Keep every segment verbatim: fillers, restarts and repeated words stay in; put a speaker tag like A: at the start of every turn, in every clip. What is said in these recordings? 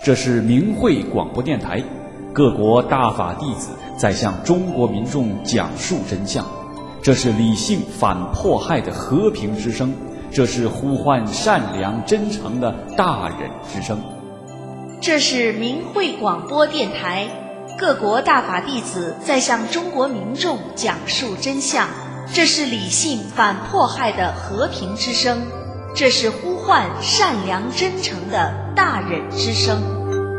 A: 这是明慧广播电台，各国大法弟子在向中国民众讲述真相。这是理性反迫害的和平之声，这是呼唤善良真诚的大忍之声。
B: 这是明慧广播电台，各国大法弟子在向中国民众讲述真相。这是理性反迫害的和平之声，这是呼唤善良真诚的大忍之声。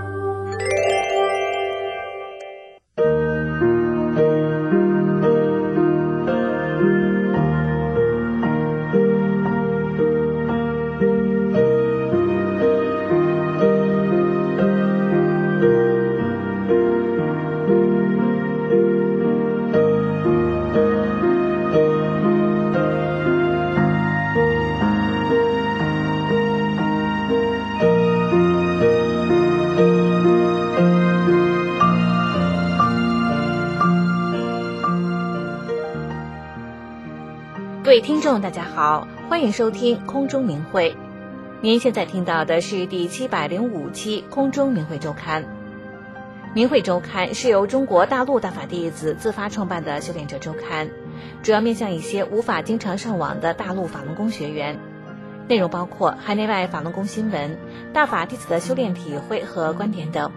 C: 各位听众大家好，欢迎收听空中明慧。您现在听到的是第七百零五期空中明慧周刊。明慧周刊是由中国大陆大法弟子自发创办的修炼者周刊，主要面向一些无法经常上网的大陆法轮功学员，内容包括海内外法轮功新闻、大法弟子的修炼体会和观点等。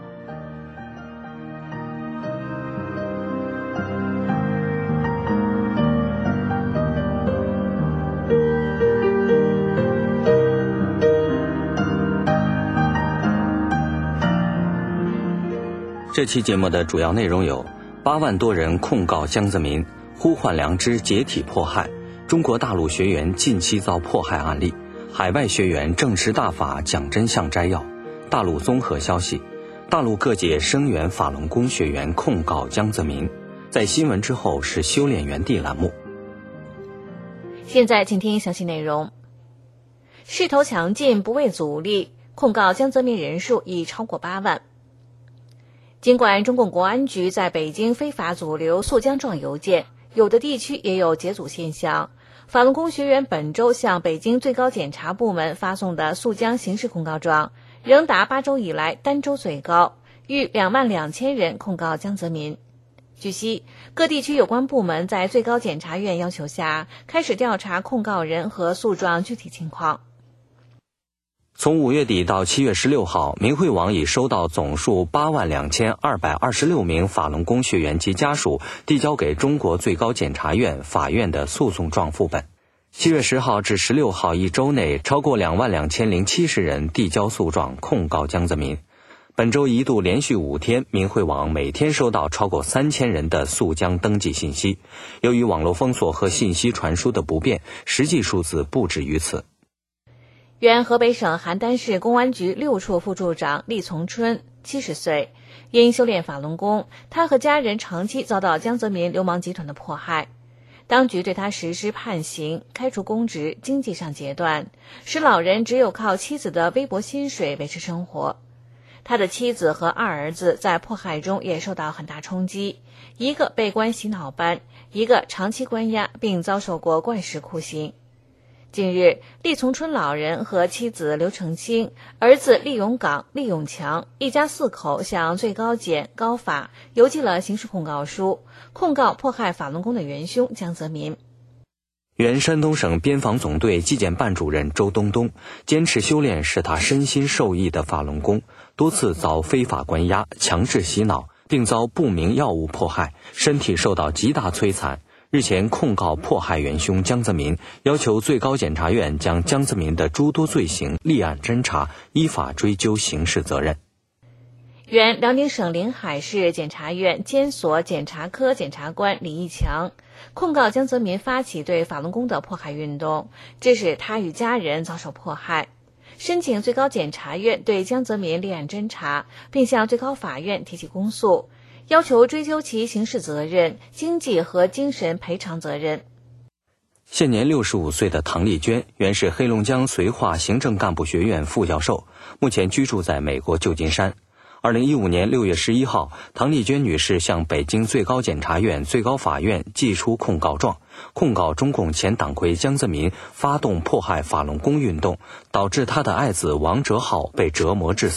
D: 这期节目的主要内容有：八万多人控告江泽民，呼唤良知解体迫害；中国大陆学员近期遭迫害案例；海外学员正持大法讲真相摘要；大陆综合消息；大陆各界声援法轮功学员控告江泽民。在新闻之后是修炼园地栏目。
C: 现在请听详细内容。势头强劲，不畏阻力，控告江泽民人数已超过八万。尽管中共国安局在北京非法阻留诉江状邮件，有的地区也有解阻现象，法轮功学员本周向北京最高检察部门发送的诉江刑事控告状仍达八周以来单周最高，逾两万两千人控告江泽民。据悉，各地区有关部门在最高检察院要求下，开始调查控告人和诉状具体情况。
D: 从五月底到七月十六号，明慧网已收到总数八万两千二百二十六名法轮功学员及家属递交给中国最高检察院、法院的诉讼状副本。七月十号至十六号一周内，超过两万两千零七十人递交诉状控告江泽民。本周一度连续五天，明慧网每天收到超过三千人的诉江登记信息。由于网络封锁和信息传输的不便，实际数字不止于此。
C: 原河北省邯郸市公安局六处副处长厉从春，七十岁，因修炼法轮功，他和家人长期遭到江泽民流氓集团的迫害。当局对他实施判刑、开除公职、经济上截断，使老人只有靠妻子的微薄薪水维持生活。他的妻子和二儿子在迫害中也受到很大冲击，一个被关洗脑班，一个长期关押并遭受过灌食酷刑。近日，厉从春老人和妻子刘成清、儿子厉永岗、厉永强一家四口向最高检、高法邮寄了刑事控告书，控告迫害法轮功的元凶江泽民。
D: 原山东省边防总队纪检办主任周东东坚持修炼使他身心受益的法轮功，多次遭非法关押、强制洗脑，并遭不明药物迫害，身体受到极大摧残。日前控告迫害元凶江泽民，要求最高检察院将江泽民的诸多罪行立案侦查，依法追究刑事责任。
C: 原辽宁省临海市检察院监所检察科检察官李义强控告江泽民发起对法轮功的迫害运动，致使他与家人遭受迫害，申请最高检察院对江泽民立案侦查，并向最高法院提起公诉，要求追究其刑事责任、经济和精神赔偿责任。
D: 现年六十五岁的唐丽娟，原是黑龙江绥化行政干部学院副教授，目前居住在美国旧金山。二零一五年六月十一号，唐丽娟女士向北京最高检察院、最高法院寄出控告状，控告中共前党魁江泽民发动迫害法轮功运动，导致他的爱子王哲浩被折磨致死。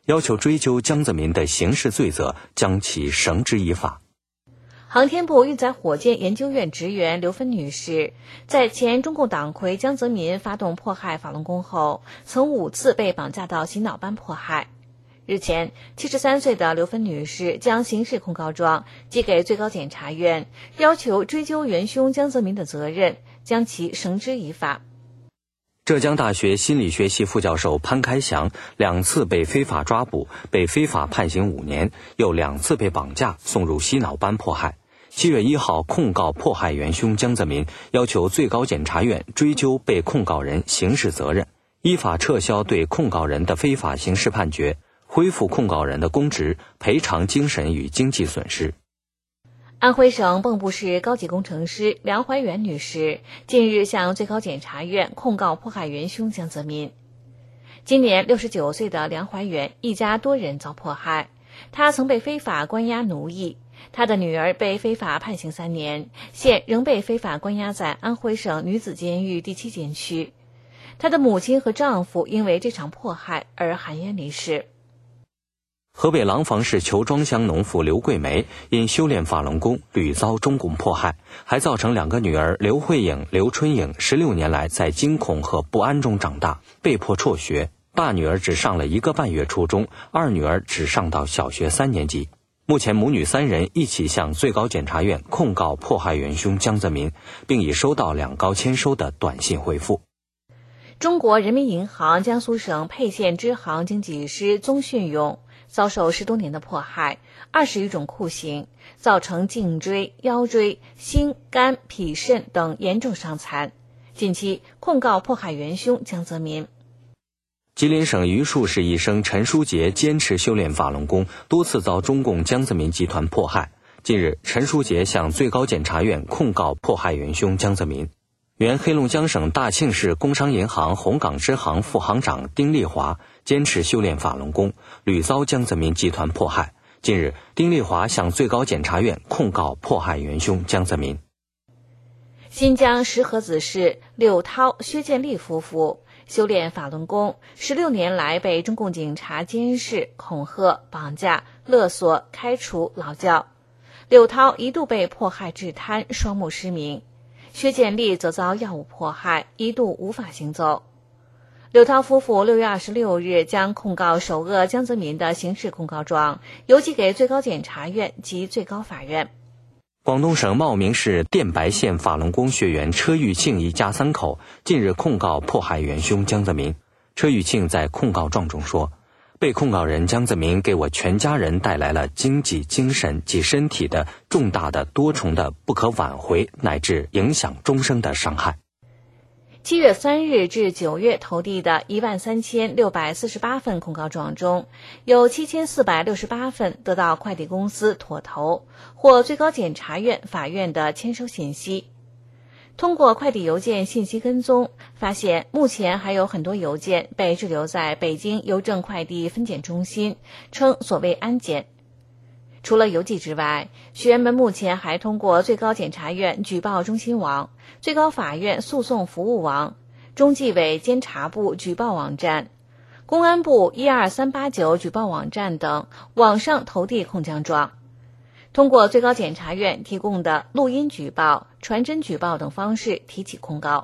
D: 要求追究江泽民的刑事罪责，将其绳之以法。
C: 航天部运载火箭研究院职员刘芬女士，在前中共党魁江泽民发动迫害法轮功后，曾五次被绑架到洗脑班迫害。日前，七十三岁的刘芬女士将刑事控告状寄给最高检察院，要求追究元凶江泽民的责任，将其绳之以法。
D: 浙江大学心理学系副教授潘开祥两次被非法抓捕，被非法判刑五年，又两次被绑架送入洗脑班迫害。七月一号控告迫害元凶江泽民，要求最高检察院追究被控告人刑事责任，依法撤销对控告人的非法刑事判决，恢复控告人的公职，赔偿精神与经济损失。
C: 安徽省蚌埠市高级工程师梁怀元女士近日向最高检察院控告迫害元凶江泽民。今年六十九岁的梁怀元一家多人遭迫害，她曾被非法关押奴役，她的女儿被非法判刑三年，现仍被非法关押在安徽省女子监狱第七监区。她的母亲和丈夫因为这场迫害而含冤离世。
D: 河北廊坊市裘庄乡农妇刘桂梅因修炼法轮功屡遭中共迫害，还造成两个女儿刘慧颖、刘春颖十六年来在惊恐和不安中长大，被迫辍学。大女儿只上了一个半月初中，二女儿只上到小学三年级。目前母女三人一起向最高检察院控告迫害元凶江泽民，并已收到两高签收的短信回复。
C: 中国人民银行江苏省沛县支行经济师宗训勇遭受十多年的迫害，二十余种酷刑，造成颈椎、腰椎、心、肝、脾、肾等严重伤残。近期控告迫害元凶江泽民。
D: 吉林省榆树市医生陈书杰坚持修炼法轮功，多次遭中共江泽民集团迫害。近日，陈书杰向最高检察院控告迫害元凶江泽民。原黑龙江省大庆市工商银行红岗支行副行长丁丽华坚持修炼法轮功，屡遭江泽民集团迫害。近日，丁丽华向最高检察院控告迫害元凶江泽民。
C: 新疆石河子市柳涛、薛建立夫妇修炼法轮功，十六年来被中共警察监视、恐吓、绑架、勒索、开除、劳教。柳涛一度被迫害致瘫，双目失明。薛建立则遭药物迫害，一度无法行走。柳涛夫妇六月二十六日将控告首恶江泽民的刑事控告状邮寄给最高检察院及最高法院。
D: 广东省茂名市电白县法轮功学员车玉庆一家三口近日控告迫害元凶江泽民。车玉庆在控告状中说，被控告人江泽民给我全家人带来了经济、精神及身体的重大的多重的不可挽回乃至影响终生的伤害。
C: 七月三日至九月投递的一万三千六百四十八份控告状中，有七千四百六十八份得到快递公司妥投或最高检察院、法院的签收信息。通过快递邮件信息跟踪，发现目前还有很多邮件被滞留在北京邮政快递分拣中心，称所谓安检。除了邮寄之外，学员们目前还通过最高检察院举报中心网、最高法院诉讼服务网、中纪委监察部举报网站、公安部一二三八九举报网站等网上投递控降状。通过最高检察院提供的录音举报、传真举报等方式提起控告。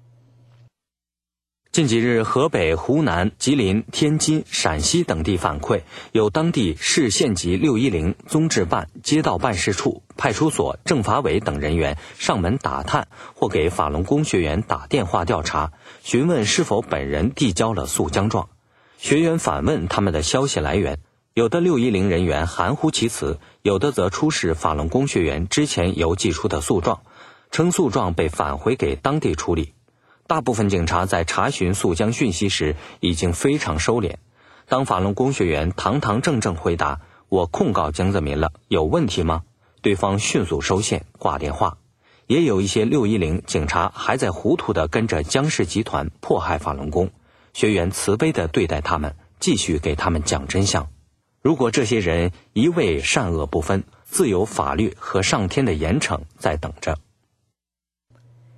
D: 近几日，河北、湖南、吉林、天津、陕西等地反馈，有当地市县级六一零、综治办、街道办事处、派出所、政法委等人员上门打探，或给法轮功学员打电话调查，询问是否本人递交了诉将状。学员反问他们的消息来源，有的六一零人员含糊其辞，有的则出示法轮功学员之前邮寄出的诉状，称诉状被返回给当地处理。大部分警察在查询诉将讯息时已经非常收敛。当法轮功学员堂堂正正回答我控告江泽民了，有问题吗？对方迅速收线挂电话。也有一些六一零警察还在糊涂地跟着江氏集团迫害法轮功，学员慈悲地对待他们，继续给他们讲真相。如果这些人一味善恶不分，自有法律和上天的严惩在等着。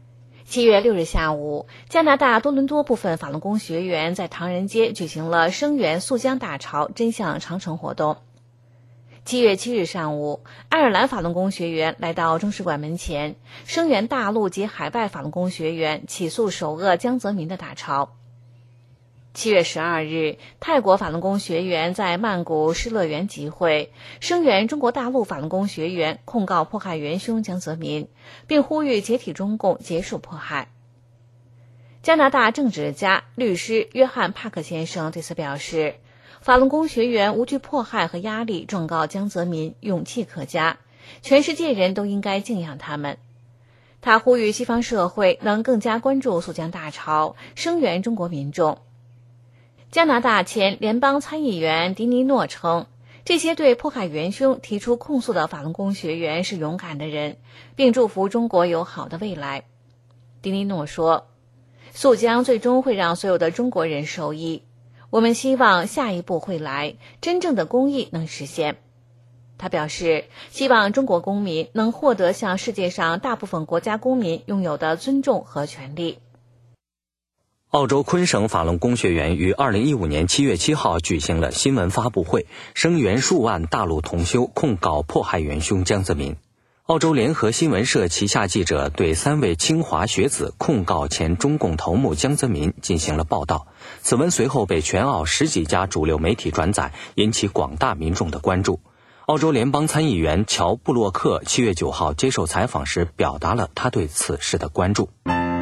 C: 七月六日下午，加拿大多伦多部分法轮功学员在唐人街举行了声援溯江大潮真相长城活动。七月七日上午，爱尔兰法轮功学员来到中使馆门前，声援大陆及海外法轮功学员起诉首恶江泽民的大潮。七月十二日，泰国法轮功学员在曼谷施乐园集会，声援中国大陆法轮功学员控告迫害元凶江泽民，并呼吁解体中共，结束迫害。加拿大政治家、律师约翰·帕克先生对此表示，法轮功学员无惧迫害和压力状告江泽民，勇气可嘉，全世界人都应该敬仰他们。他呼吁西方社会能更加关注溯江大潮，声援中国民众。加拿大前联邦参议员迪尼诺称，这些对迫害元凶提出控诉的法轮功学员是勇敢的人，并祝福中国有好的未来。迪尼诺说，溯江最终会让所有的中国人受益，我们希望下一步会来，真正的公义能实现。他表示，希望中国公民能获得像世界上大部分国家公民拥有的尊重和权利。
D: 澳洲昆省法轮功学员于二零一五年七月七号举行了新闻发布会，声援数万大陆同修控告迫害元凶江泽民。澳洲联合新闻社旗下记者对三位清华学子控告前中共头目江泽民进行了报道，此文随后被全澳十几家主流媒体转载，引起广大民众的关注。澳洲联邦参议员乔布洛克七月九号接受采访时表达了他对此事的关注。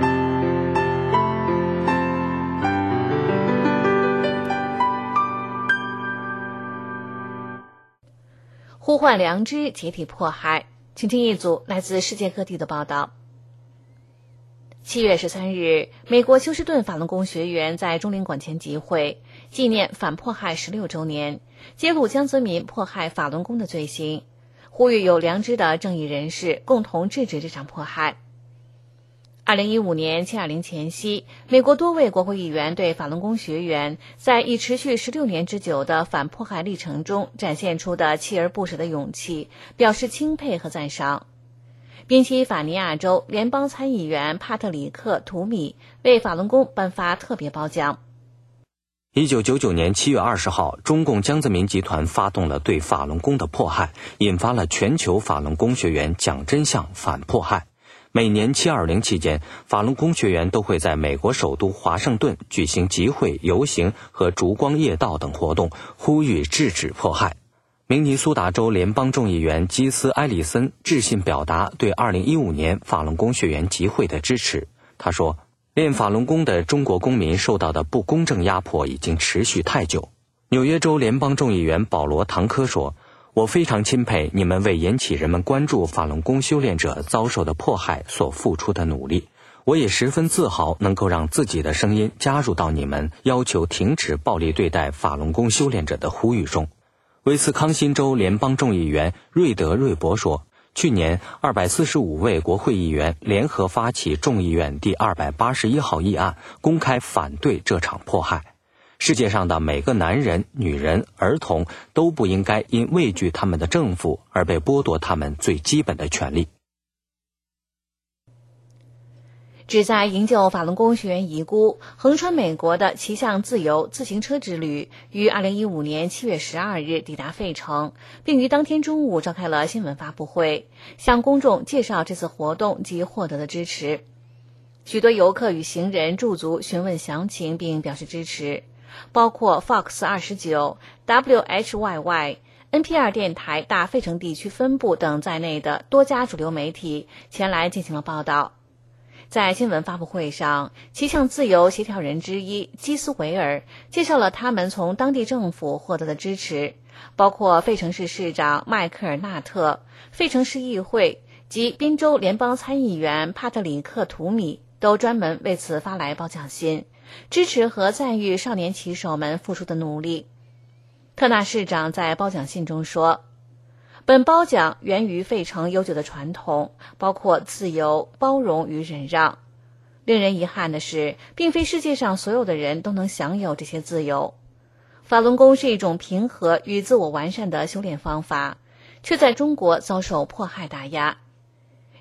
C: 呼唤良知，解体迫害。请听一组来自世界各地的报道。七月十三日，美国休斯顿法轮功学员在中领馆前集会，纪念反迫害十六周年，揭露江泽民迫害法轮功的罪行，呼吁有良知的正义人士共同制止这场迫害。二零一五年七二零前夕，美国多位国会议员对法轮功学员在已持续十六年之久的反迫害历程中展现出的锲而不舍的勇气表示钦佩和赞赏。宾夕法尼亚州联邦参议员帕特里克·图米为法轮功颁发特别褒奖。
D: 一九九九年七月二十号，中共江泽民集团发动了对法轮功的迫害，引发了全球法轮功学员讲真相反迫害。每年七二零期间，法轮功学员都会在美国首都华盛顿举行集会、游行和烛光夜道等活动，呼吁制止迫害。明尼苏达州联邦众议员基斯·埃里森致信表达对二零一五年法轮功学员集会的支持。他说，练法轮功的中国公民受到的不公正压迫已经持续太久。纽约州联邦众议员保罗·唐科说，我非常钦佩你们为引起人们关注法轮功修炼者遭受的迫害所付出的努力，我也十分自豪能够让自己的声音加入到你们要求停止暴力对待法轮功修炼者的呼吁中。威斯康辛州联邦众议员瑞德·瑞博说，去年二百四十五位国会议员联合发起众议院第二百八十一号议案，公开反对这场迫害。世界上的每个男人、女人、儿童都不应该因畏惧他们的政府而被剥夺他们最基本的权利。
C: 旨在营救法轮功学员遗孤，横穿美国的骑向自由自行车之旅于二零一五年七月十二日抵达费城，并于当天中午召开了新闻发布会，向公众介绍这次活动及获得的支持。许多游客与行人驻足询问详情并表示支持，包括 Fox 二十九、W H Y Y、N P R 电台大费城地区分部等在内的多家主流媒体前来进行了报道。在新闻发布会上，骑向自由协调人之一基斯维尔介绍了他们从当地政府获得的支持，包括费城市市长迈克尔·纳特、费城市议会及宾州联邦参议员帕特里克·图米都专门为此发来褒奖信，支持和赞誉少年骑手们付出的努力。特纳市长在褒奖信中说，本褒奖源于费城悠久的传统，包括自由、包容与忍让。令人遗憾的是，并非世界上所有的人都能享有这些自由。法轮功是一种平和与自我完善的修炼方法，却在中国遭受迫害打压。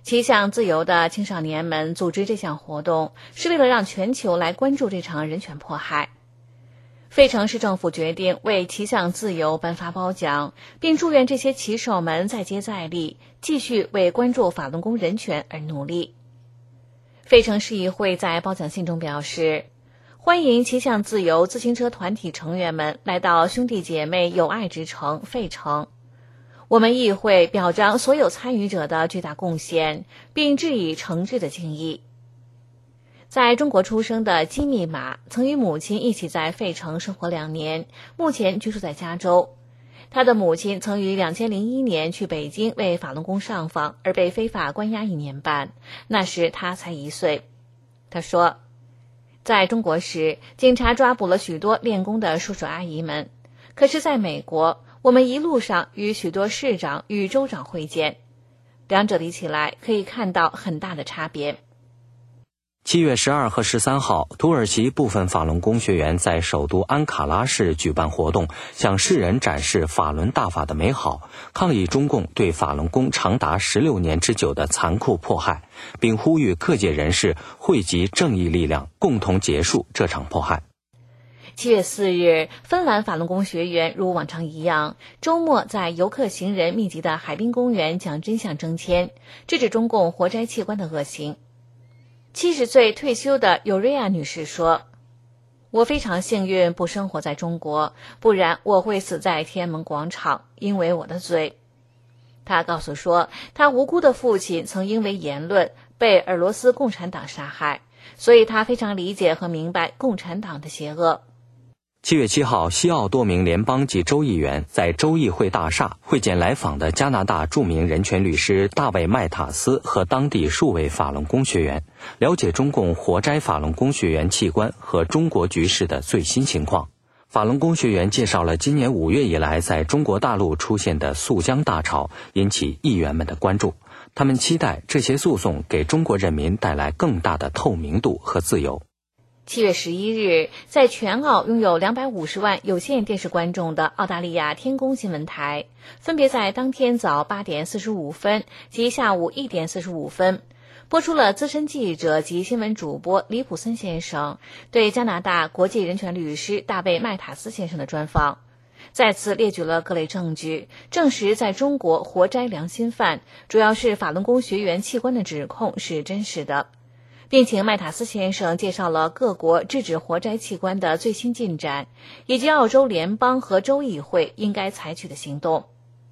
C: 骑向自由的青少年们组织这项活动，是为了让全球来关注这场人权迫害。费城市政府决定为骑向自由颁发褒奖，并祝愿这些骑手们再接再厉，继续为关注法轮功人权而努力。费城市议会在褒奖信中表示，欢迎骑向自由自行车团体成员们来到兄弟姐妹友爱之城费城。我们议会表彰所有参与者的巨大贡献，并致以诚挚的敬意。在中国出生的金密码曾与母亲一起在费城生活两年，目前居住在加州。他的母亲曾于两千零一年去北京为法轮功上访，而被非法关押一年半，那时他才一岁。他说，在中国时，警察抓捕了许多练功的叔叔阿姨们，可是在美国，我们一路上与许多市长与州长会见，两者比起来可以看到很大的差别。
D: 七月十二和十三号，土耳其部分法轮功学员在首都安卡拉市举办活动，向世人展示法轮大法的美好，抗议中共对法轮功长达十六年之久的残酷迫害，并呼吁各界人士汇集正义力量，共同结束这场迫害。
C: 七月四日，芬兰法轮功学员如往常一样，周末在游客行人密集的海滨公园讲真相征签，制止中共活摘器官的恶行。七十岁退休的尤瑞亚女士说，我非常幸运不生活在中国，不然我会死在天安门广场，因为我的罪。她告诉说，她无辜的父亲曾因为言论被俄罗斯共产党杀害，所以她非常理解和明白共产党的邪恶。
D: 七月七号，西澳多名联邦及州议员在州议会大厦会见来访的加拿大著名人权律师大卫·麦塔斯和当地数位法轮功学员，了解中共活摘法轮功学员器官和中国局势的最新情况。法轮功学员介绍了今年五月以来在中国大陆出现的诉江大潮，引起议员们的关注。他们期待这些诉讼给中国人民带来更大的透明度和自由。
C: 七月十一日，在全澳拥有两百五十万有线电视观众的澳大利亚天宫新闻台，分别在当天早八点四十五分及下午一点四十五分播出了资深记者及新闻主播李普森先生对加拿大国际人权律师大卫·麦塔斯先生的专访，再次列举了各类证据，证实在中国活摘良心犯，主要是法轮功学员器官的指控是真实的，并请麦塔斯先生介绍了各国制止活摘器官的最新进展，以及澳洲联邦和州议会应该采取的行动。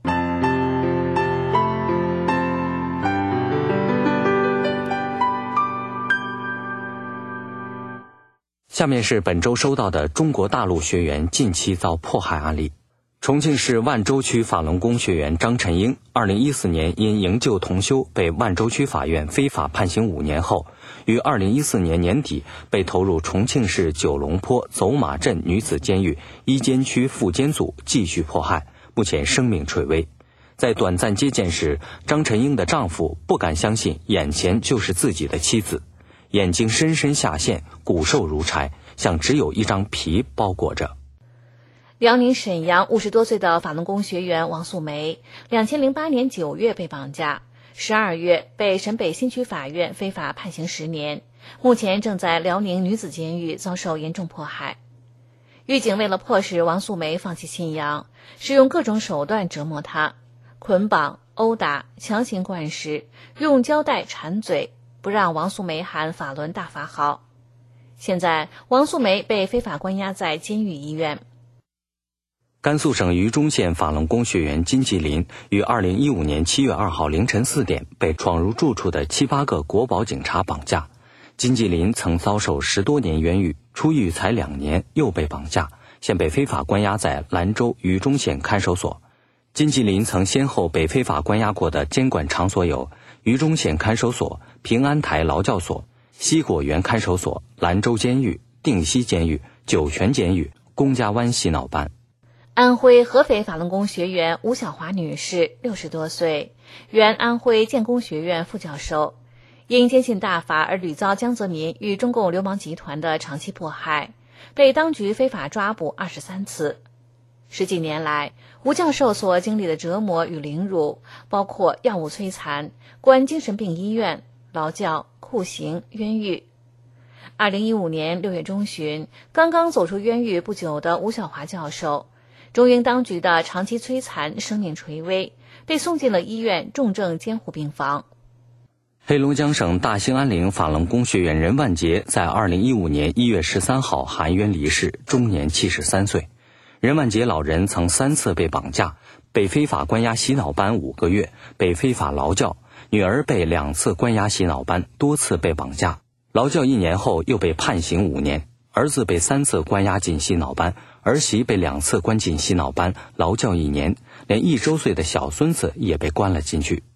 D: 下面是本周收到的中国大陆学员近期遭迫害案例。重庆市万州区法轮功学员张晨英，二零一四年因营救同修被万州区法院非法判刑五年后，于二零一四年年底被投入重庆市九龙坡走马镇女子监狱一监区副监组继续迫害，目前生命垂危。在短暂接见时，张晨英的丈夫不敢相信眼前就是自己的妻子，眼睛深深下陷，骨瘦如柴，像只有一张皮包裹着。
C: 辽宁沈阳五十多岁的法轮功学员王素梅，两千零八年九月被绑架，十二月被沈北新区法院非法判刑十年，目前正在辽宁女子监狱遭受严重迫害。狱警为了迫使王素梅放弃信仰，使用各种手段折磨她，捆绑、殴打、强行灌食，用胶带缠嘴，不让王素梅喊法轮大法好。现在王素梅被非法关押在监狱医院。
D: 甘肃省榆中县法轮功学员金继林于二零一五年七月二号凌晨四点被闯入住处的七八个国保警察绑架。金继林曾遭受十多年冤狱，出狱才两年又被绑架，现被非法关押在兰州榆中县看守所。金继林曾先后被非法关押过的监管场所有榆中县看守所、平安台劳教所、西果园看守所、兰州监狱、定西监狱、酒泉监狱、公家湾洗脑班。
C: 安徽合肥法轮功学员吴小华女士，六十多岁，原安徽建工学院副教授，因坚信大法而屡遭江泽民与中共流氓集团的长期迫害，被当局非法抓捕二十三次。 十几年来，吴教授所经历的折磨与凌辱，包括药物摧残、关精神病医院、劳教、酷刑、冤狱。二零一五年六月中旬，刚刚走出冤狱不久的吴晓华教授，中英当局的长期摧残，生命垂危，被送进了医院重症监护病房。
D: 黑龙江省大兴安岭法轮功学员任万杰在二零一五年一月十三号含冤离世，终年七十三岁。任万杰老人曾三次被绑架，被非法关押洗脑班五个月，被非法劳教；女儿被两次关押洗脑班，多次被绑架，劳教一年后又被判刑五年；儿子被三次关押进洗脑班，儿媳被两次关进洗脑班，劳教一年，连一周岁的小孙子也被关了进去。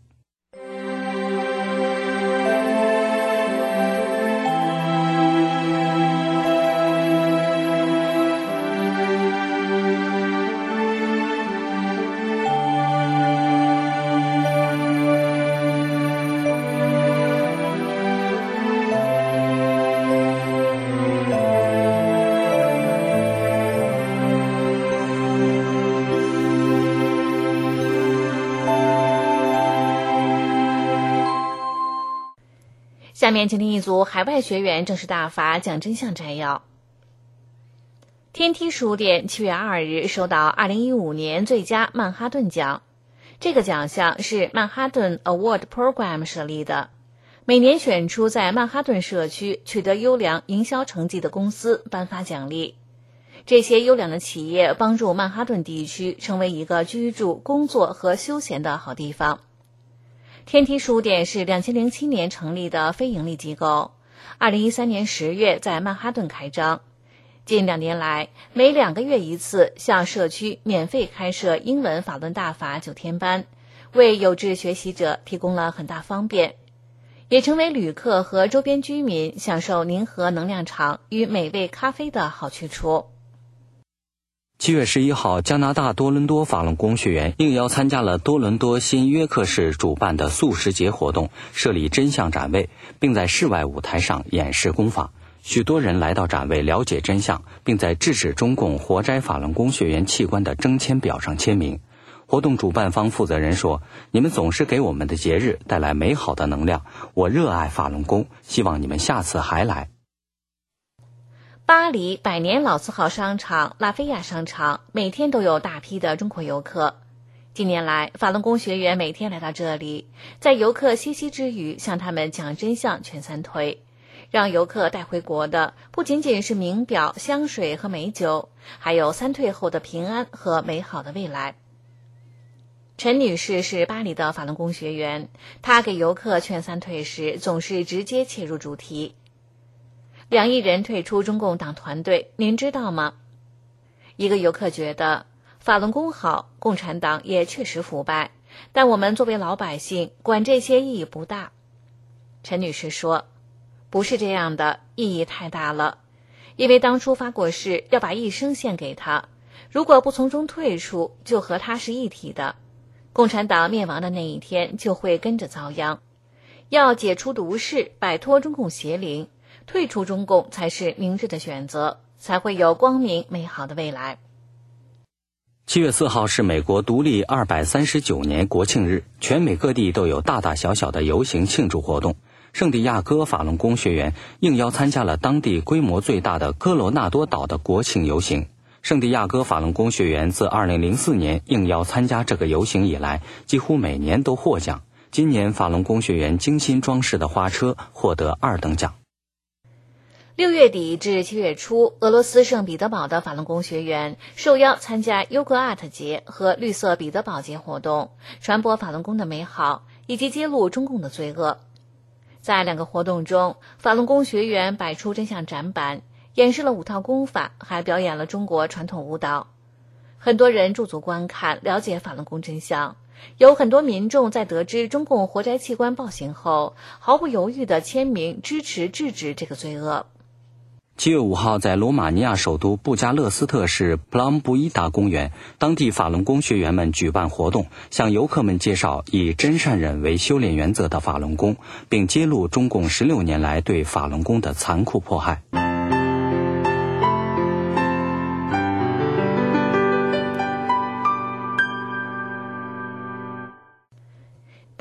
C: 下面请听一组海外学员正式大法讲真相摘要。天梯书店七月二日收到二零一五年最佳曼哈顿奖，这个奖项是曼哈顿 Award Program 设立的，每年选出在曼哈顿社区取得优良营销成绩的公司颁发奖励。这些优良的企业帮助曼哈顿地区成为一个居住、工作和休闲的好地方。天梯书店是二零零七年成立的非营利机构，二零一三年十月在曼哈顿开张。近两年来，每两个月一次向社区免费开设英文法轮大法九天班，为有志学习者提供了很大方便，也成为旅客和周边居民享受宁河能量场与美味咖啡的好去处。
D: 七月十一号，加拿大多伦多法轮功学员应邀参加了多伦多新约克市主办的素食节活动，设立真相展位，并在室外舞台上演示功法。许多人来到展位了解真相，并在制止中共活摘法轮功学员器官的征签表上签名。活动主办方负责人说：“你们总是给我们的节日带来美好的能量，我热爱法轮功，希望你们下次还来。”
C: 巴黎百年老字号商场拉菲亚商场每天都有大批的中国游客。近年来，法轮功学员每天来到这里，在游客歇息之余向他们讲真相劝三退。让游客带回国的不仅仅是名表、香水和美酒，还有三退后的平安和美好的未来。陈女士是巴黎的法轮功学员，她给游客劝三退时总是直接切入主题。两亿人退出中共党团队，您知道吗？一个游客觉得法轮功好，共产党也确实腐败，但我们作为老百姓，管这些意义不大。陈女士说，不是这样的，意义太大了，因为当初发过誓要把一生献给他，如果不从中退出，就和他是一体的，共产党灭亡的那一天就会跟着遭殃。要解除毒誓，摆脱中共邪灵，退出中共才是明智的选择，才会有光明美好的未来。
D: 七月四号是美国独立二百三十九年国庆日，全美各地都有大大小小的游行庆祝活动。圣地亚哥法轮功学员应邀参加了当地规模最大的科罗纳多岛的国庆游行。圣地亚哥法轮功学员自二零零四年应邀参加这个游行以来，几乎每年都获奖。今年法轮功学员精心装饰的花车获得二等奖。
C: 六月底至七月初，俄罗斯圣彼得堡的法轮功学员受邀参加优格 art 节和绿色彼得堡节活动，传播法轮功的美好，以及揭露中共的罪恶。在两个活动中，法轮功学员摆出真相展板，演示了五套功法，还表演了中国传统舞蹈。很多人驻足观看，了解法轮功真相。有很多民众在得知中共活摘器官暴行后，毫不犹豫地签名支持制止这个罪恶。
D: 七月五号，在罗马尼亚首都布加勒斯特市普朗布伊达公园，当地法轮功学员们举办活动，向游客们介绍以真善忍为修炼原则的法轮功，并揭露中共十六年来对法轮功的残酷迫害。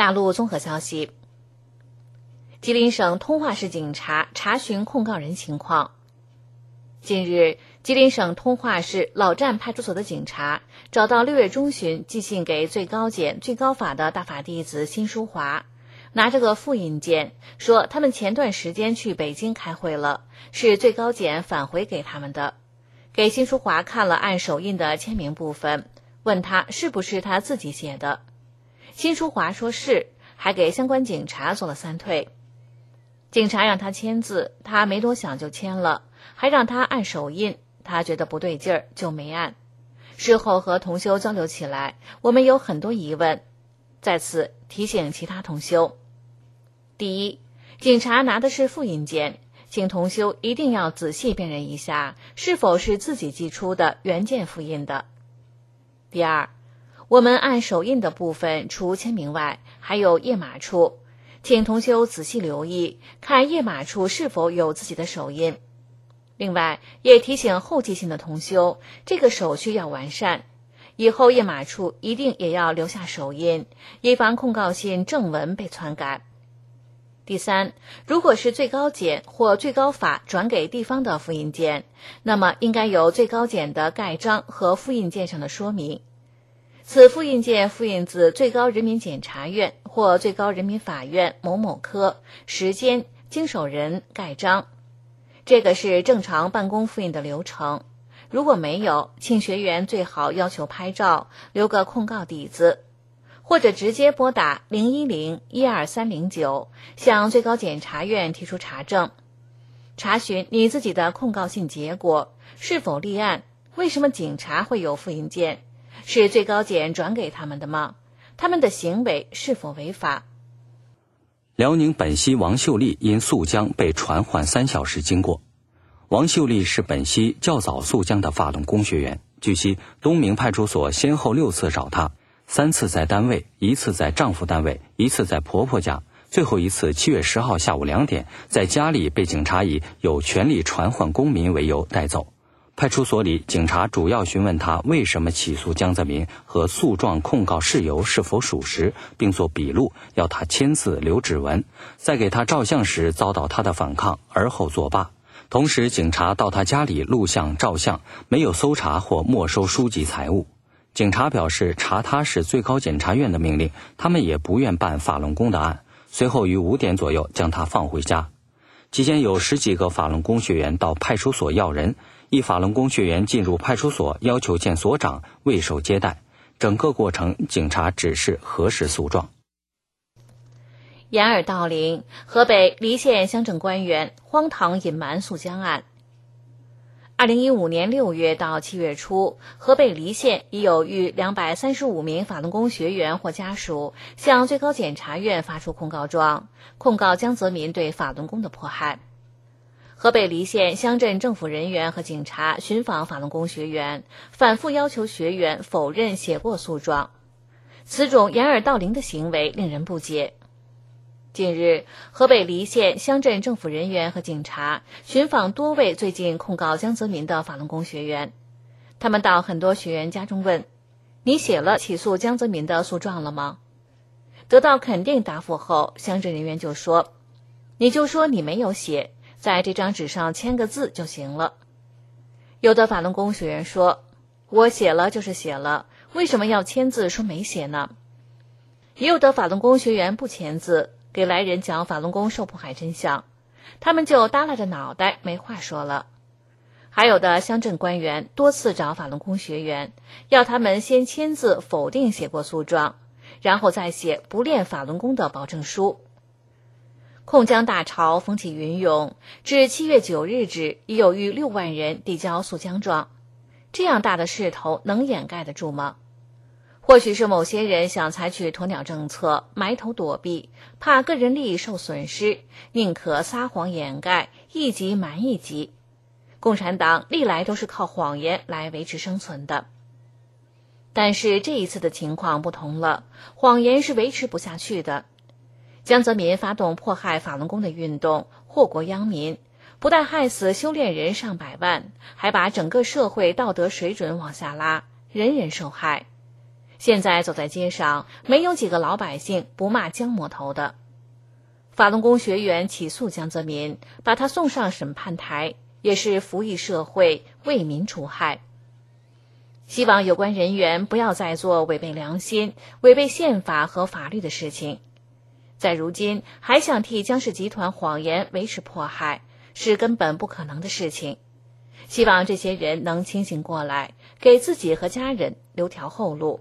C: 大陆综合消息，吉林省通化市警察查询控告人情况。近日，吉林省通化市老站派出所的警察找到六月中旬寄信给最高检、最高法的大法弟子辛淑华，拿着个复印件，说他们前段时间去北京开会了，是最高检返回给他们的。给辛淑华看了按手印的签名部分，问他是不是他自己写的。辛淑华说是，还给相关警察做了三退。警察让他签字，他没多想就签了，还让他按手印，他觉得不对劲儿就没按。事后和同修交流起来，我们有很多疑问，在此提醒其他同修。第一，警察拿的是复印件，请同修一定要仔细辨认一下，是否是自己寄出的原件复印的。第二，我们按手印的部分除签名外，还有页码处，请同修仔细留意，看页码处是否有自己的手印。另外，也提醒后寄信的同修，这个手续要完善，以后页码处一定也要留下手印，以防控告信正文被篡改。第三，如果是最高检或最高法转给地方的复印件，那么应该有最高检的盖章和复印件上的说明。此复印件复印自最高人民检察院或最高人民法院某某科，时间、经手人、盖章。这个是正常办公复印的流程。如果没有，请学员最好要求拍照，留个控告底子，或者直接拨打零一零一二三零九，向最高检察院提出查证，查询你自己的控告信结果是否立案，为什么警察会有复印件，是最高检转给他们的吗？他们的行为是否违法？
D: 辽宁本溪王秀丽因诉姜被传唤三小时经过。王秀丽是本溪较早诉姜的法轮功学员，据悉东明派出所先后六次找她，三次在单位，一次在丈夫单位，一次在婆婆家，最后一次七月十号下午两点，在家里被警察以有权利传唤公民为由带走。派出所里，警察主要询问他为什么起诉江泽民和诉状控告事由是否属实，并做笔录，要他签字留指纹。在给他照相时遭到他的反抗，而后作罢。同时，警察到他家里录像照相，没有搜查或没收书籍财物。警察表示查他是最高检察院的命令，他们也不愿办法轮功的案。随后于五点左右将他放回家。期间有十几个法轮功学员到派出所要人，一法轮功学员进入派出所要求见所长，未受接待。整个过程警察只是核实诉状。
C: 掩耳盗铃，河北黎县乡镇官员荒唐隐瞒诉姜案。二零一五年六月到七月初，河北黎县已有逾两百三十五名法轮功学员或家属向最高检察院发出控告状，控告江泽民对法轮功的迫害。河北黎县乡镇政府人员和警察寻访法轮功学员，反复要求学员否认写过诉状。此种掩耳盗铃的行为令人不解。近日，河北黎县乡镇政府人员和警察寻访多位最近控告江泽民的法轮功学员，他们到很多学员家中问：“你写了起诉江泽民的诉状了吗？”得到肯定答复后，乡镇人员就说：“你就说你没有写，在这张纸上签个字就行了。”有的法轮功学员说：“我写了就是写了，为什么要签字说没写呢？”也有的法轮功学员不签字，给来人讲法轮功受迫害真相，他们就耷拉着脑袋没话说了。还有的乡镇官员多次找法轮功学员，要他们先签字否定写过诉状，然后再写不练法轮功的保证书。控江大潮风起云涌，至七月九日止已有逾六万人递交诉姜状，这样大的势头能掩盖得住吗？或许是某些人想采取鸵鸟政策，埋头躲避，怕个人利益受损失，宁可撒谎掩盖，一级瞒一级。共产党历来都是靠谎言来维持生存的。但是这一次的情况不同了，谎言是维持不下去的。江泽民发动迫害法轮功的运动，祸国殃民，不但害死修炼人上百万，还把整个社会道德水准往下拉，人人受害。 现在走在街上，没有几个老百姓不骂江魔头的。法轮功学员起诉江泽民，把他送上审判台，也是服役社会，为民除害。希望有关人员不要再做违背良心、违背宪法和法律的事情。在如今还想替江氏集团谎言维持迫害，是根本不可能的事情。希望这些人能清醒过来，给自己和家人留条后路。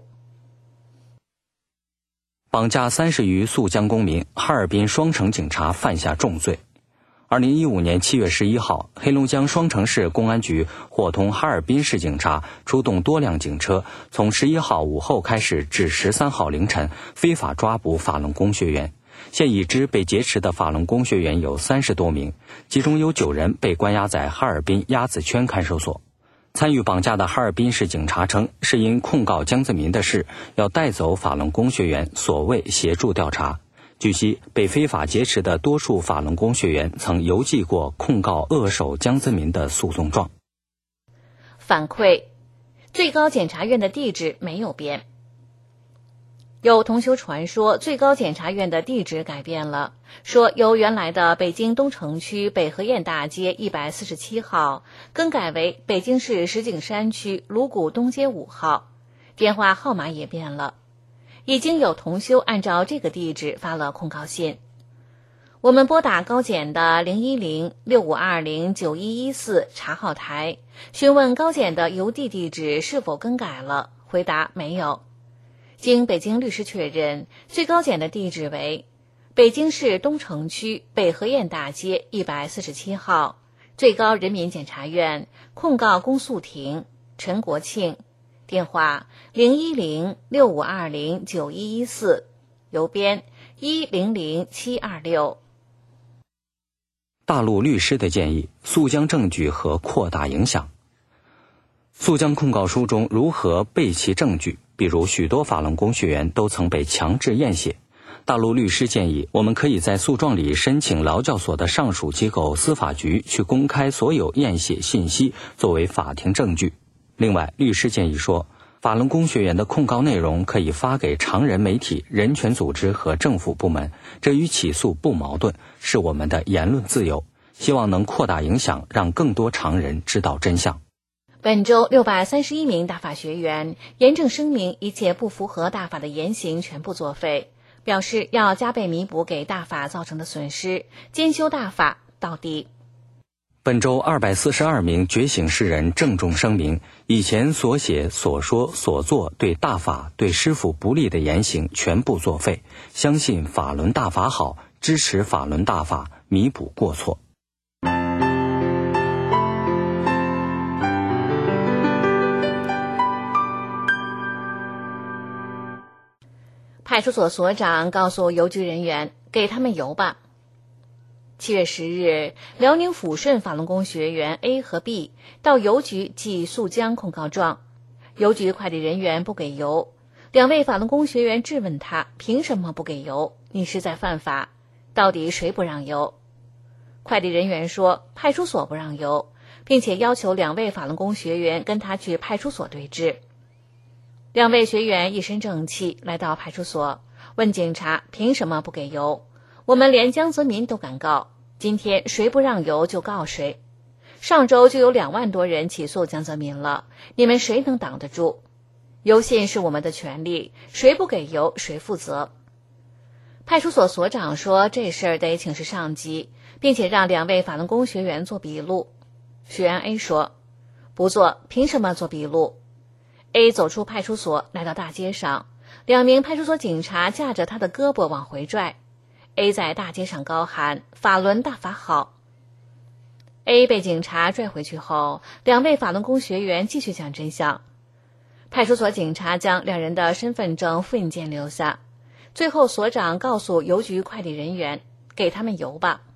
D: 绑架三十余肃江公民，哈尔滨双城警察犯下重罪。二零一五年七月十一号，黑龙江双城市公安局伙同哈尔滨市警察出动多辆警车，从十一号午后开始至十三号凌晨，非法抓捕法轮功学员。现已知被劫持的法轮功学员有三十多名，其中有九人被关押在哈尔滨鸭子圈看守所。参与绑架的哈尔滨市警察称，是因控告江泽民的事，要带走法轮功学员，所谓协助调查。据悉，被非法劫持的多数法轮功学员曾邮寄过控告扼守江泽民的诉讼状。
C: 反馈，最高检察院的地址没有变。有同修传说最高检察院的地址改变了，说由原来的北京东城区北河堰大街一百四十七号更改为北京市石景山区鲁谷东街五号，电话号码也变了。已经有同修按照这个地址发了控告信。我们拨打高检的零一零六五二零九一一四查号台，询问高检的邮递地址是否更改了，回答没有。经北京律师确认，最高检的地址为北京市东城区北河堰大街一百四十七号，最高人民检察院控告公诉庭陈国庆，电话零一零六五二零九一一四，邮编一零零七二六。
D: 大陆律师的建议：肃江证据和扩大影响。肃江控告书中如何备齐证据？比如许多法轮功学员都曾被强制验血。大陆律师建议，我们可以在诉状里申请劳教所的上属机构司法局去公开所有验血信息，作为法庭证据。另外，律师建议说，法轮功学员的控告内容可以发给常人媒体、人权组织和政府部门，这与起诉不矛盾，是我们的言论自由。希望能扩大影响，让更多常人知道真相。
C: 本周六百三十一名大法学员严正声明，一切不符合大法的言行全部作废，表示要加倍弥补给大法造成的损失，兼修大法到底。
D: 本周二百四十二名觉醒世人郑重声明，以前所写所说所做对大法对师父不利的言行全部作废，相信法轮大法好，支持法轮大法，弥补过错。
C: 派出所所长告诉邮局人员，给他们邮吧。七月十日，辽宁抚顺法轮功学员 A 和 B 到邮局寄肃江控告状，邮局快递人员不给邮，两位法轮功学员质问他凭什么不给邮，你是在犯法，到底谁不让邮？快递人员说派出所不让邮，并且要求两位法轮功学员跟他去派出所对质。两位学员一身正气来到派出所，问警察凭什么不给邮？我们连江泽民都敢告，今天谁不让邮就告谁。上周就有两万多人起诉江泽民了，你们谁能挡得住？邮信是我们的权利，谁不给邮谁负责。派出所所长说这事儿得请示上级，并且让两位法轮功学员做笔录。学员 A 说不做，凭什么做笔录？A 走出派出所来到大街上，两名派出所警察架着他的胳膊往回拽。A 在大街上高喊法轮大法好。 A 被警察拽回去后，两位法轮功学员继续讲真相。派出所警察将两人的身份证复印件留下，最后所长告诉邮局快递人员，给他们邮吧。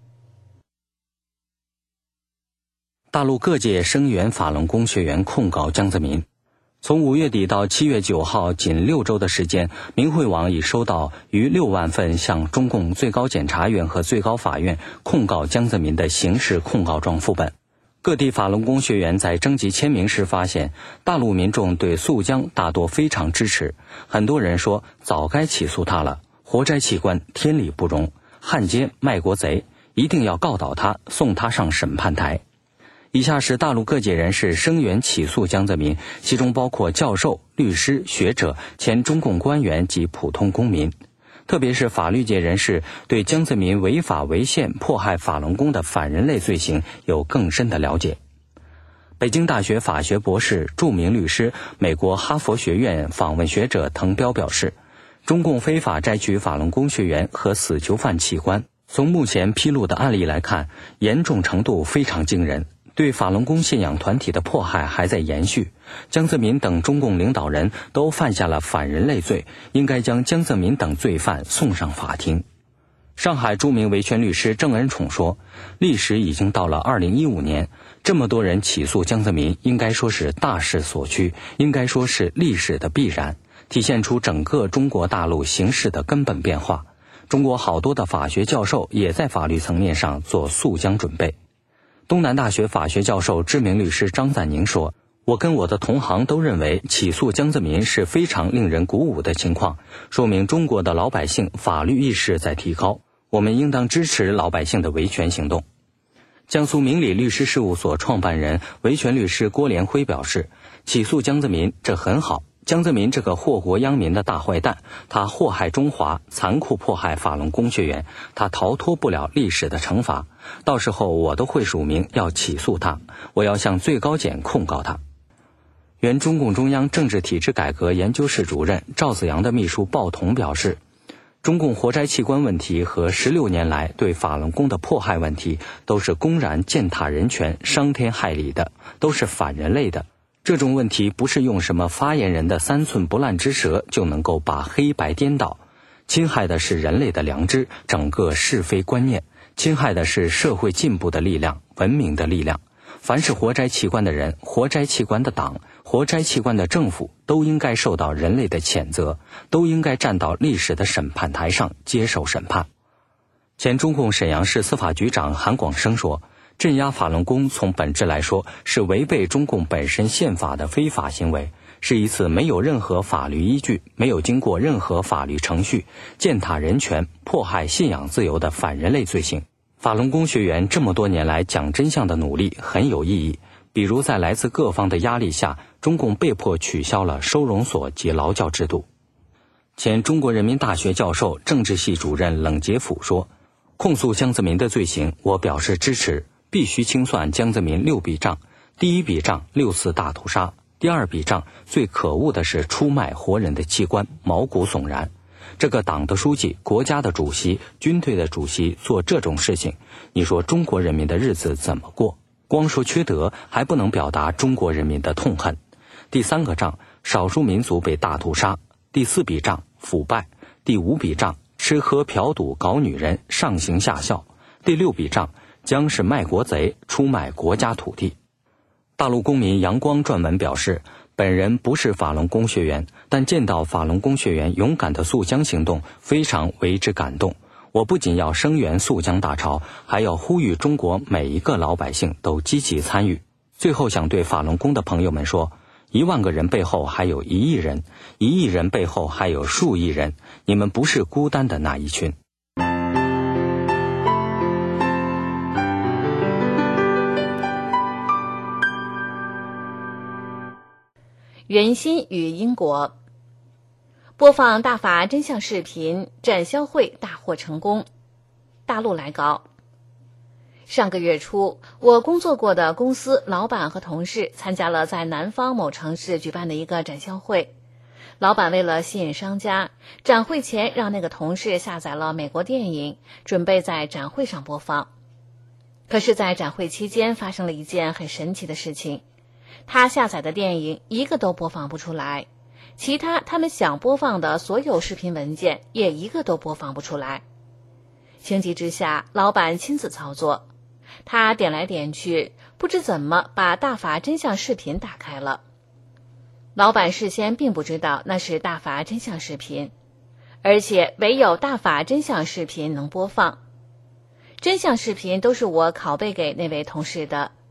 D: 大陆各界声援法轮功学员控告江泽民。从五月底到七月九号，仅六周的时间，明慧网已收到逾六万份向中共最高检察院和最高法院控告江泽民的刑事控告状副本。 各地法轮功学员在征集签名时发现，大陆民众对肃江大多非常支持，很多人说早该起诉他了，活摘器官天理不容，汉奸卖国贼，一定要告倒他，送他上审判台。以下是大陆各界人士声援起诉江泽民，其中包括教授、律师、学者、前中共官员及普通公民。特别是法律界人士对江泽民违法违宪迫害法轮功的反人类罪行有更深的了解。北京大学法学博士、著名律师、美国哈佛学院访问学者滕彪表示，中共非法摘取法轮功学员和死囚犯器官，从目前披露的案例来看，严重程度非常惊人，对法轮功信仰团体的迫害还在延续。江泽民等中共领导人都犯下了反人类罪，应该将江泽民等罪犯送上法庭。上海著名维权律师郑恩宠说，历史已经到了二零一五年，这么多人起诉江泽民，应该说是大势所趋，应该说是历史的必然，体现出整个中国大陆形势的根本变化。中国好多的法学教授也在法律层面上做肃江准备。东南大学法学教授、知名律师张赞宁说，我跟我的同行都认为起诉江泽民是非常令人鼓舞的情况，说明中国的老百姓法律意识在提高，我们应当支持老百姓的维权行动。江苏明理律师事务所创办人、维权律师郭连辉表示，起诉江泽民这很好，江泽民这个祸国殃民的大坏蛋，他祸害中华，残酷迫害法轮功学员，他逃脱不了历史的惩罚，到时候我都会署名要起诉他，我要向最高检控告他。原中共中央政治体制改革研究室主任赵子阳的秘书鲍彤表示，中共活摘器官问题和十六年来对法轮功的迫害问题，都是公然践踏人权、伤天害理的，都是反人类的。这种问题不是用什么发言人的三寸不烂之舌就能够把黑白颠倒，侵害的是人类的良知，整个是非观念，侵害的是社会进步的力量、文明的力量。凡是活摘器官的人、活摘器官的党、活摘器官的政府，都应该受到人类的谴责，都应该站到历史的审判台上接受审判。前中共沈阳市司法局长韩广生说，镇压法轮功从本质来说是违背中共本身宪法的非法行为，是一次没有任何法律依据、没有经过任何法律程序、践踏人权、迫害信仰自由的反人类罪行。法轮功学员这么多年来讲真相的努力很有意义，比如在来自各方的压力下，中共被迫取消了收容所及劳教制度。前中国人民大学教授、政治系主任冷杰甫说，控诉江泽民的罪行，我表示支持，必须清算江泽民六笔账。第一笔账六次大屠杀，第二笔账最可恶的是出卖活人的器官，毛骨悚然。这个党的书记、国家的主席、军队的主席做这种事情，你说中国人民的日子怎么过？光说缺德还不能表达中国人民的痛恨。第三个账，少数民族被大屠杀。第四笔账，腐败。第五笔账，吃喝嫖赌搞女人，上行下效。第六笔账，将是卖国贼，出卖国家土地。大陆公民杨光撰文表示，本人不是法轮功学员，但见到法轮功学员勇敢的肃江行动，非常为之感动。我不仅要声援肃江大潮，还要呼吁中国每一个老百姓都积极参与。最后想对法轮功的朋友们说，一万个人背后还有一亿人，一亿人背后还有数亿人，你们不是孤单的那一群。
C: 人心与因果。播放大法真相视频，展销会大获成功。大陆来稿。上个月初，我工作过的公司老板和同事参加了在南方某城市举办的一个展销会。老板为了吸引商家，展会前让那个同事下载了美国电影，准备在展会上播放。可是在展会期间发生了一件很神奇的事情，他下载的电影一个都播放不出来，其他他们想播放的所有视频文件也一个都播放不出来。情急之下，老板亲自操作，他点来点去，不知怎么把大法真相视频打开了。老板事先并不知道那是大法真相视频，而且唯有大法真相视频能播放。真相视频都是我拷贝给那位同事的，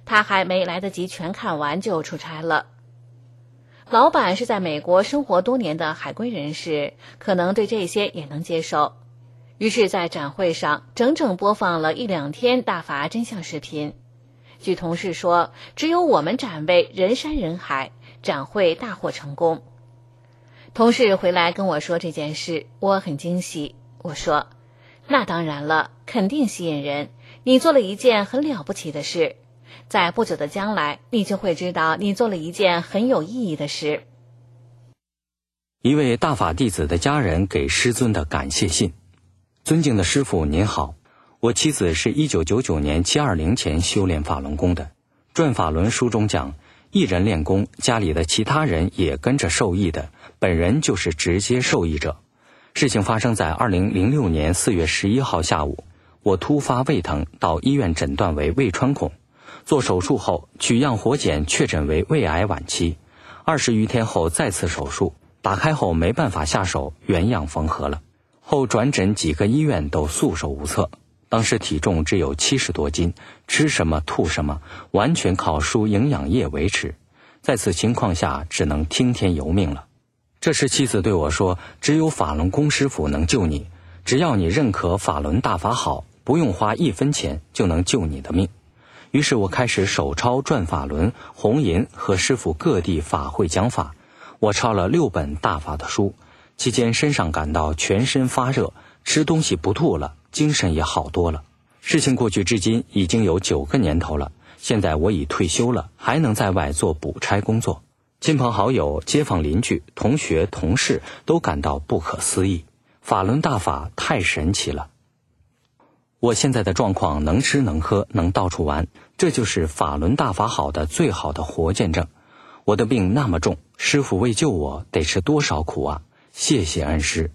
C: 他还没来得及全看完就出差了。老板是在美国生活多年的海归人士，可能对这些也能接受。于是在展会上整整播放了一两天大法真相视频。据同事说，只有我们展位人山人海，展会大获成功。同事回来跟我说这件事，我很惊喜。我说，那当然了，肯定吸引人，你做了一件很了不起的事。在不久的将来，你就会知道你做了一件很有意义的事。
D: 一位大法弟子的家人给师尊的感谢信。尊敬的师父您好，我妻子是一九九九年七二零前修炼法轮功的。转法轮书中讲，一人练功，家里的其他人也跟着受益的，本人就是直接受益者。事情发生在二零零六年四月十一号下午，我突发胃疼，到医院诊断为胃穿孔。做手术后取样活检确诊为胃癌晚期，二十余天后再次手术，打开后没办法下手，原样缝合了。后转诊几个医院都束手无策，当时体重只有七十多斤，吃什么吐什么，完全靠输营养液维持。在此情况下，只能听天由命了。这时妻子对我说，只有法轮功师傅能救你，只要你认可法轮大法好，不用花一分钱就能救你的命。于是我开始手抄转法轮、红银和师父各地法会讲法，我抄了六本大法的书，期间身上感到全身发热，吃东西不吐了，精神也好多了。事情过去至今已经有九个年头了，现在我已退休了，还能在外做补差工作。亲朋好友、街坊邻居、同学、同事都感到不可思议，法轮大法太神奇了。我现在的状况能吃能喝能到处玩，这就是法轮大法好的最好的活见证。我的病那么重，师父为救我得吃多少苦啊，谢谢恩师。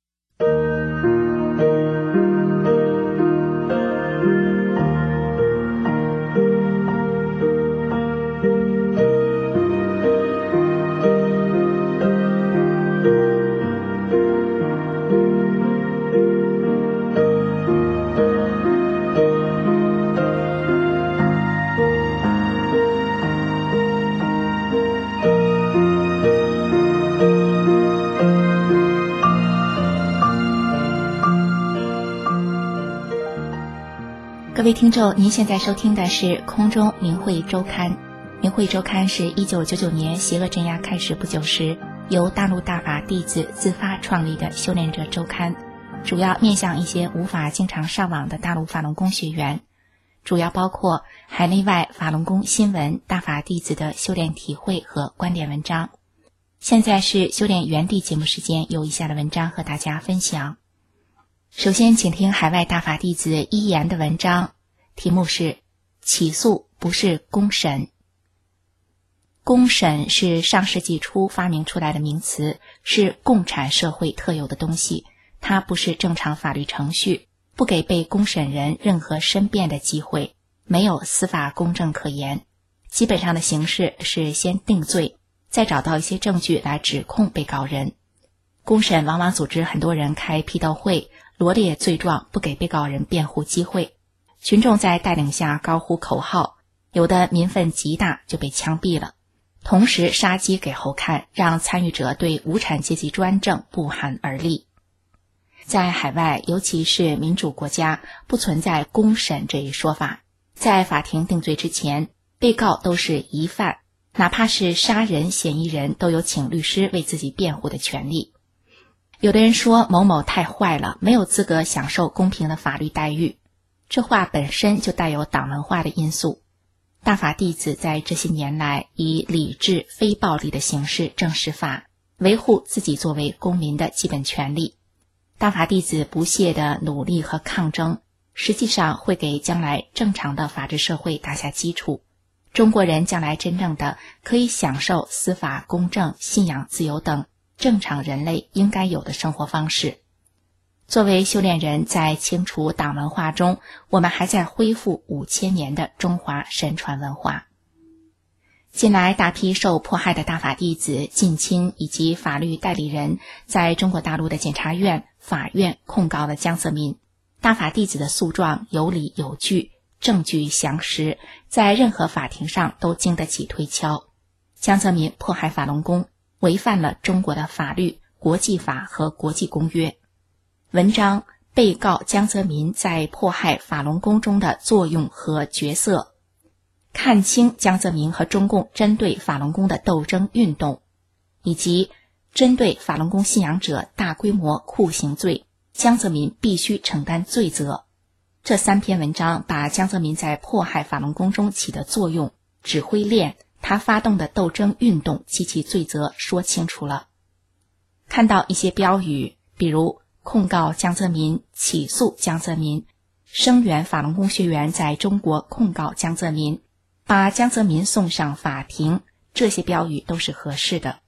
E: 各位听众，您现在收听的是空中明慧周刊。明慧周刊是一九九九年邪恶镇压开始不久时，由大陆大法弟子自发创立的修炼者周刊，主要面向一些无法经常上网的大陆法轮功学员，主要包括海内外法轮功新闻、大法弟子的修炼体会和观点文章。现在是修炼原地节目时间，有以下的文章和大家分享。首先请听海外大法弟子一言的文章，题目是起诉不是公审。公审是上世纪初发明出来的名词，是共产社会特有的东西，它不是正常法律程序，不给被公审人任何申辩的机会，没有司法公正可言。基本上的形式是先定罪，再找到一些证据来指控被告人。公审往往组织很多人开批斗会，罗列罪状，不给被告人辩护机会。群众在带领下高呼口号，有的民愤极大就被枪毙了。同时杀鸡给猴看，让参与者对无产阶级专政不寒而栗。在海外，尤其是民主国家，不存在公审这一说法。在法庭定罪之前，被告都是疑犯，哪怕是杀人嫌疑人，都有请律师为自己辩护的权利。有的人说某某太坏了，没有资格享受公平的法律待遇，这话本身就带有党文化的因素。大法弟子在这些年来以理智非暴力的形式正视法，维护自己作为公民的基本权利。大法弟子不懈的努力和抗争，实际上会给将来正常的法治社会打下基础。中国人将来真正的可以享受司法公正、信仰自由等正常人类应该有的生活方式。作为修炼人，在清除党文化中，我们还在恢复五千年的中华神传文化。近来大批受迫害的大法弟子、近亲以及法律代理人在中国大陆的检察院、法院控告了江泽民。大法弟子的诉状有理有据，证据详实， 在任何法庭上都经得起推敲。江泽民迫害法轮功，违反了中国的法律、国际法和国际公约。文章被告江泽民在迫害法轮功中的作用和角色，看清江泽民和中共针对法轮功的斗争运动，以及针对法轮功信仰者大规模酷刑罪，江泽民必须承担罪责。这三篇文章把江泽民在迫害法轮功中起的作用、指挥链、他发动的斗争运动及其罪责说清楚了。看到一些标语，比如控告江泽民、起诉江泽民、声援法轮功学员在中国控告江泽民、把江泽民送上法庭，这些标语都是合适的。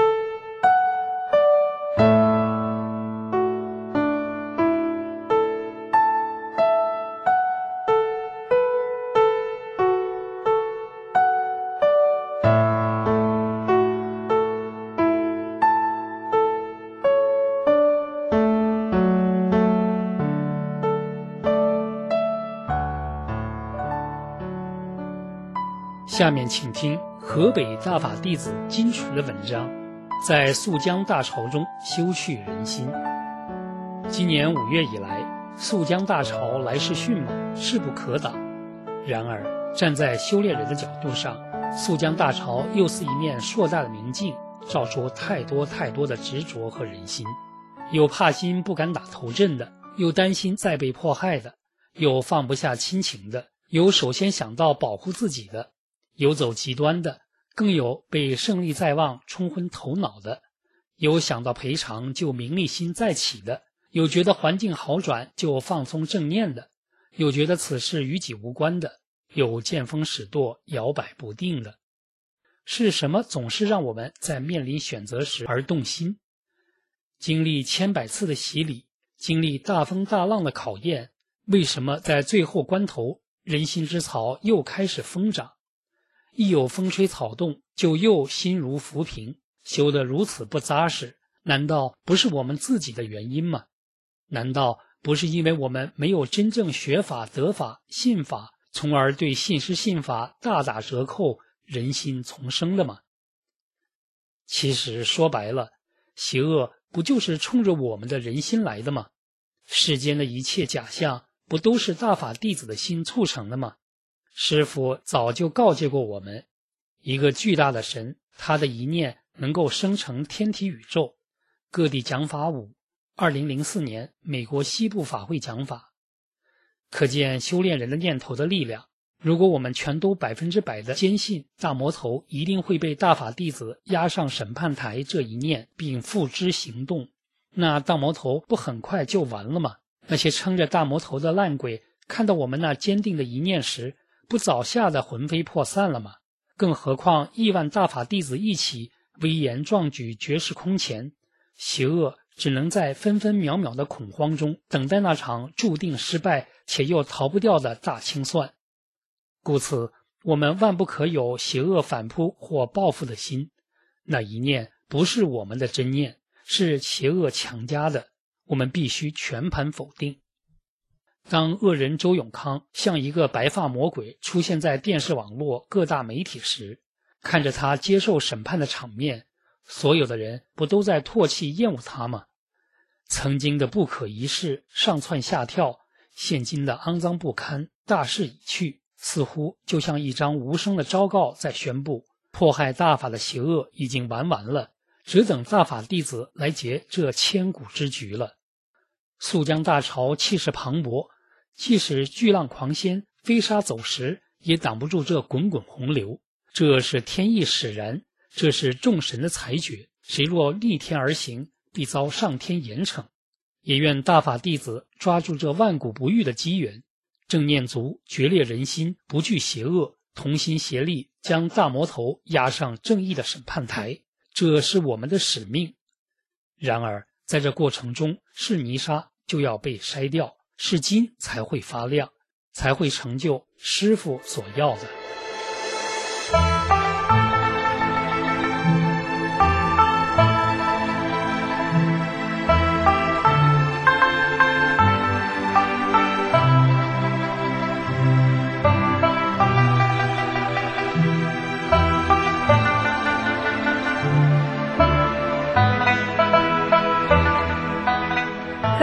F: 下面请听河北大法弟子金纯的文章，在肃江大潮中修去人心。今年五月以来，肃江大潮来势迅猛，势不可挡。然而站在修炼人的角度上，肃江大潮又似一面硕大的明镜，照出太多太多的执着和人心。有怕心不敢打头阵的，有担心再被迫害的，有放不下亲情的，有首先想到保护自己的，有走极端的，更有被胜利在望冲昏头脑的，有想到赔偿就名利心再起的，有觉得环境好转就放松正念的，有觉得此事与己无关的，有见风使舵摇摆不定的。是什么总是让我们在面临选择时而动心？经历千百次的洗礼，经历大风大浪的考验，为什么在最后关头，人心之草又开始疯长？一有风吹草动，就又心如浮萍，修得如此不扎实，难道不是我们自己的原因吗？难道不是因为我们没有真正学法、得法、信法，从而对信师信法大打折扣，人心丛生了吗？其实说白了，邪恶不就是冲着我们的人心来的吗？世间的一切假象，不都是大法弟子的心促成的吗？师父早就告诫过我们，一个巨大的神，他的一念能够生成天体宇宙。各地讲法五，二零零四年美国西部法会讲法，可见修炼人的念头的力量。如果我们全都百分之百的坚信大魔头一定会被大法弟子押上审判台这一念，并付之行动，那大魔头不很快就完了吗？那些撑着大魔头的烂鬼，看到我们那坚定的一念时，不早吓得魂飞魄散了吗？更何况亿万大法弟子一起威严壮举，绝世空前，邪恶只能在分分秒秒的恐慌中等待那场注定失败且又逃不掉的大清算。故此，我们万不可有邪恶反扑或报复的心，那一念不是我们的真念，是邪恶强加的，我们必须全盘否定。当恶人周永康像一个白发魔鬼出现在电视网络各大媒体时，看着他接受审判的场面，所有的人不都在唾弃厌恶他吗？曾经的不可一世上蹿下跳，现今的肮脏不堪大势已去，似乎就像一张无声的昭告在宣布，迫害大法的邪恶已经玩完了，只等大法弟子来结这千古之局了。肃江大潮气势磅礴，即使巨浪狂掀，飞沙走石，也挡不住这滚滚洪流。这是天意使然，这是众神的裁决，谁若逆天而行，必遭上天严惩。也愿大法弟子抓住这万古不遇的机缘，正念足，决裂人心，不惧邪恶，同心协力，将大魔头押上正义的审判台，这是我们的使命。然而在这过程中，是泥沙就要被筛掉，是金才会发亮，才会成就师父所要的。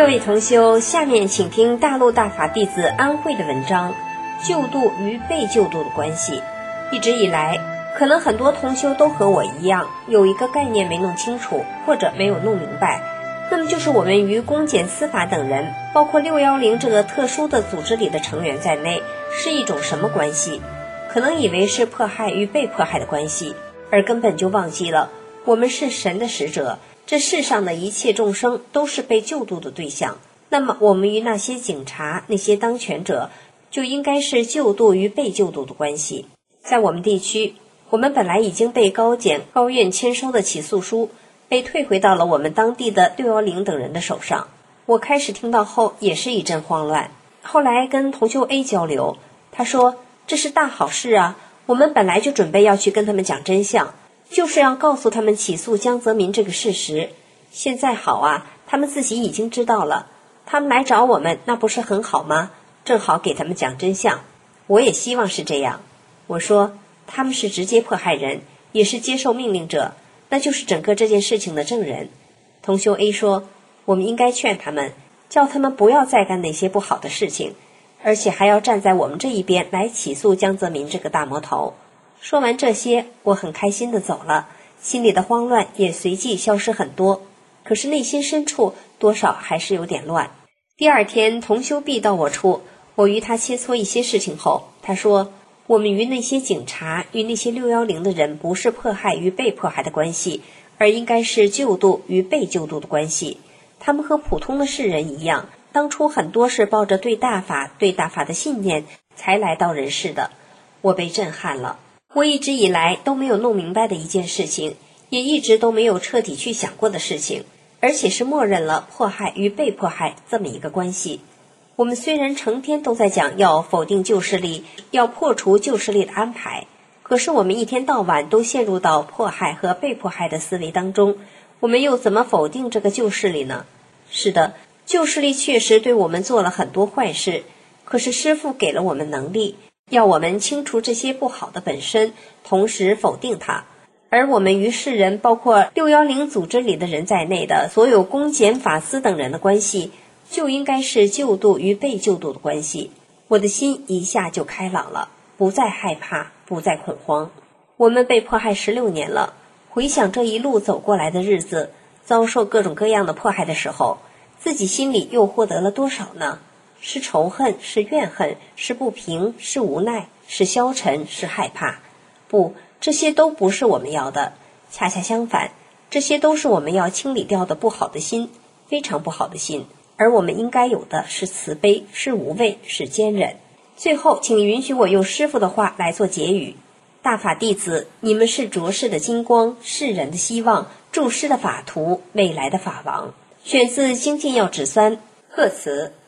G: 各位同修，下面请听大陆大法弟子安慧的文章，救度与被救度的关系。一直以来，可能很多同修都和我一样，有一个概念没弄清楚，或者没有弄明白，那么就是我们与公检司法等人，包括六一零这个特殊的组织里的成员在内，是一种什么关系？可能以为是迫害与被迫害的关系，而根本就忘记了我们是神的使者，这世上的一切众生都是被救度的对象。那么我们与那些警察、那些当权者，就应该是救度与被救度的关系。在我们地区，我们本来已经被高检、高院签收的起诉书，被退回到了我们当地的六一零等人的手上。我开始听到后也是一阵慌乱，后来跟同修 A 交流，他说这是大好事啊，我们本来就准备要去跟他们讲真相，就是要告诉他们起诉江泽民这个事实。现在好啊，他们自己已经知道了，他们来找我们，那不是很好吗？正好给他们讲真相。我也希望是这样。我说他们是直接迫害人，也是接受命令者，那就是整个这件事情的证人。同修 A 说，我们应该劝他们，叫他们不要再干那些不好的事情，而且还要站在我们这一边来起诉江泽民这个大魔头。说完这些，我很开心地走了，心里的慌乱也随即消失很多，可是内心深处多少还是有点乱。第二天，同修 B 到我处，我与他切磋一些事情后，他说我们与那些警察与那些六一零的人不是迫害与被迫害的关系，而应该是救度与被救度的关系。他们和普通的世人一样，当初很多是抱着对大法对大法的信念才来到人世的。我被震撼了，我一直以来都没有弄明白的一件事情，也一直都没有彻底去想过的事情，而且是默认了迫害与被迫害这么一个关系。我们虽然成天都在讲要否定旧势力，要破除旧势力的安排，可是我们一天到晚都陷入到迫害和被迫害的思维当中，我们又怎么否定这个旧势力呢？是的，旧势力确实对我们做了很多坏事，可是师父给了我们能力，要我们清除这些不好的本身，同时否定它。而我们与世人，包括六一零组织里的人在内的所有公检法司等人的关系，就应该是救度与被救度的关系。我的心一下就开朗了，不再害怕，不再恐慌。我们被迫害十六年了，回想这一路走过来的日子，遭受各种各样的迫害的时候，自己心里又获得了多少呢？是仇恨，是怨恨，是不平，是无奈，是消沉，是害怕。不，这些都不是我们要的，恰恰相反，这些都是我们要清理掉的不好的心，非常不好的心。而我们应该有的是慈悲，是无畏，是坚忍。最后，请允许我用师父的话来做结语。大法弟子，你们是浊世的金光，世人的希望，注师的法图，未来的法王。选自《精进要旨三》，贺词。